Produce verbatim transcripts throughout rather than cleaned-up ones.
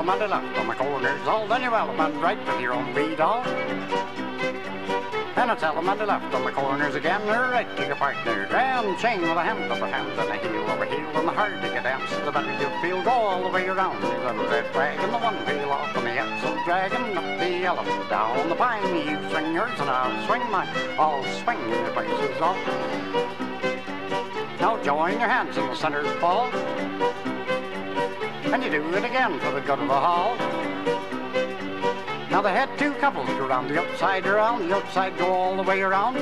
element left on the corners, all then you element right with your own beat all. And it's element left on the corners again, right to your partner. Grand chain with a hand over hand and a heel over heel, and the harder you dance, the better you feel. Go all the way around the little red wagon, the one wheel off on the axle, dragging up the element down the pine. You swing yours and I'll swing mine, all swing your places off. Now join your hands in the center fall, and you do it again for the good of the hall. Now the head two couples go round the outside around, the outside go all the way around.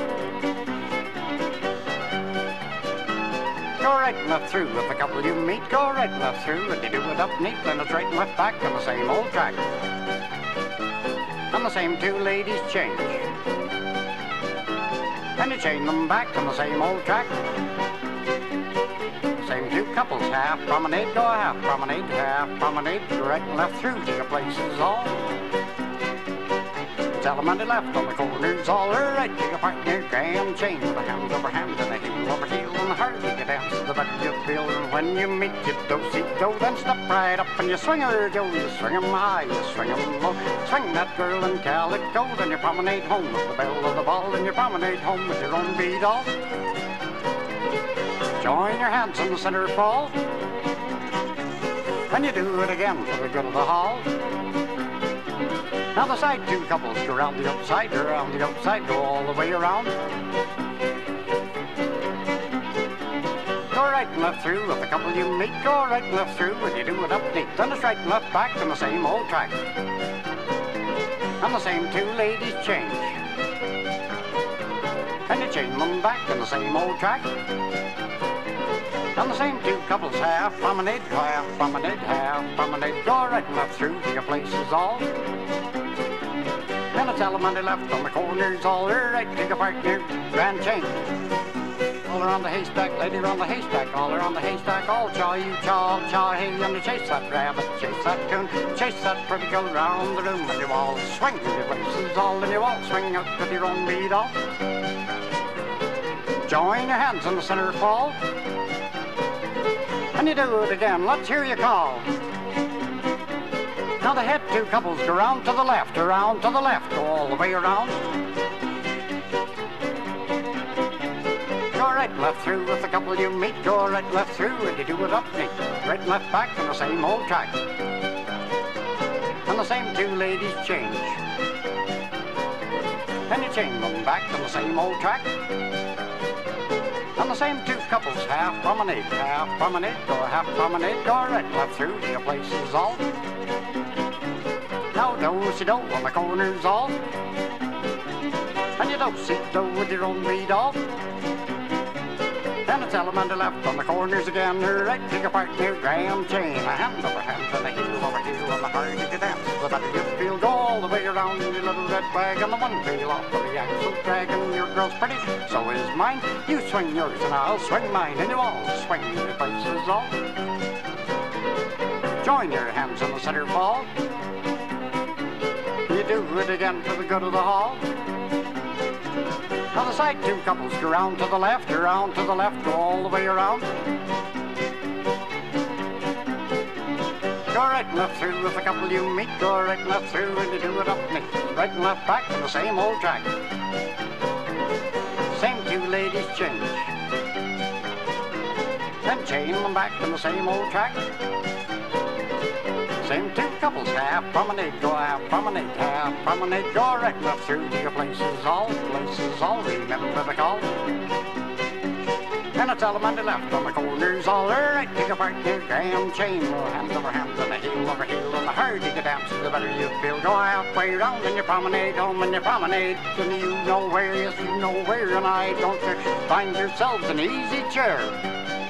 Go right and left through with the couple you meet, go right and left through, and you do it up neat, then it's right and left back on the same old track. And the same two ladies change, and you chain them back on the same old track. Same two couples, half promenade, go half promenade, half promenade, go right and left through to your places all. Element left on the corners, all right to your partner. Grand chain with a hand over hand and a heel over heel, and the harder you dance, the better you feel. And when you meet your do-si-do, then step right up and you swing her, Joe. You swing 'em high, you swing 'em low. Swing that girl in calico, then you promenade home with the bell of the ball, and you promenade home with your own beat all. Join your hands in the center fall, and you do it again for the good of the hall. Now the side two couples go round the outside, around the outside, go all the way around. Go right and left through with the couple you meet, go right and left through, and you do it up neat. Then it's right and left back on the same old track. And the same two ladies change, and you chain them back on the same old track. And the same two couples, half promenade, half promenade, half promenade, go right and left through to your places all. And it's element left on the corners, all right to your partner. Grand chain all around the haystack, lady around the haystack, all around the haystack, all chaw you chaw, chaw hey, and you chase that rabbit, chase that coon, chase that pretty girl round the room, and you all swing to your places all, and you all swing out with your own beat all. Join your hands in the center fall, and you do it again, let's hear you call. Now the head two couples go round to the left, around to the left, go all the way around. Go right and left through with the couple you meet, go right and left through, and you do it up neat, right and left back on the same old track. And the same two ladies change, and you chain them back on the same old track. And the same two couples, half promenade, half promenade, go half promenade, go right and left through to your places all. Now do-si-do on the corners all, and you do-si-do with your own beat all. And it's element left on the corners again, right to your partner. Grand chain, a hand over hand and a heel over heel, and the harder you dance, the better you feel. Go all the way around in your little red wagon, the one wheel off of the axle, dragging. Your girl's pretty, so is mine. You swing yours and I'll swing mine, and you all swing your places all. Join your hands in the center fall, you do it again for the good of the hall. Now the side two couples go round to the left, around to the left, go all the way around. Go right and left through with the couple you meet, go right and left through, and you do it up neat, right and left back on the same old track. Same two ladies change, and chain them back on the same old track. Same two couples, half promenade, go half promenade, half promenade, go right and left through to your places all, places all, remember the call. And it's element left on the corners, all right to your partner. Grand chain, hand over hand and a heel over heel, and the harder you dance, the better you feel. Go halfway round and you promenade home and you promenade, and you know where, yes you know where, and I don't care. Find yourselves an easy chair,